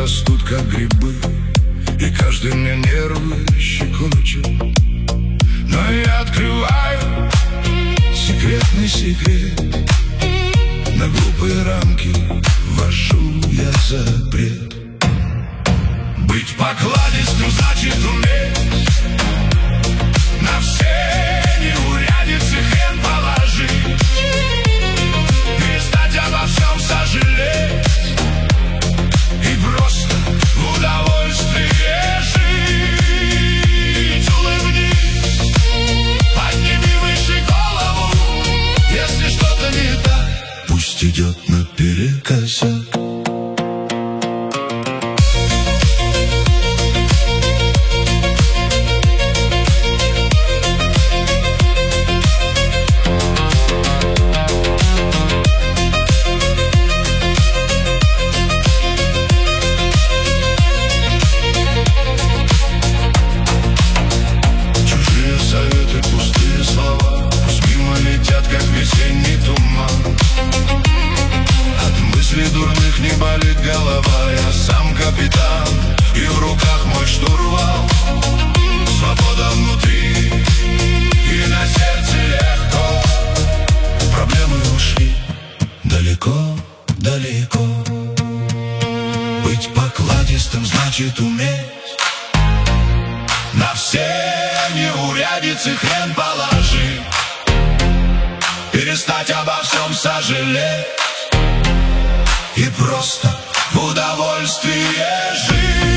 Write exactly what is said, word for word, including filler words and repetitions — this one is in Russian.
растут, как грибы, и каждый мне нервы щекочет. Но я открываю секретный секрет, на глупые рамки ввожу я запрет. Быть покладистым значит уметь на все неурядицы хрен положить, перестать обо всем сожалеть и просто в удовольствие жить. Улыбнись, подними выше голову, если что-то не так, пусть идет наперекосяк. Дурных не болит голова, я сам капитан, и в руках мой штурвал. Свобода внутри, и на сердце легко. Проблемы ушли далеко, далеко. Быть покладистым значит уметь на все неурядицы хрен положить, перестать обо всем сожалеть и просто в удовольствие жить.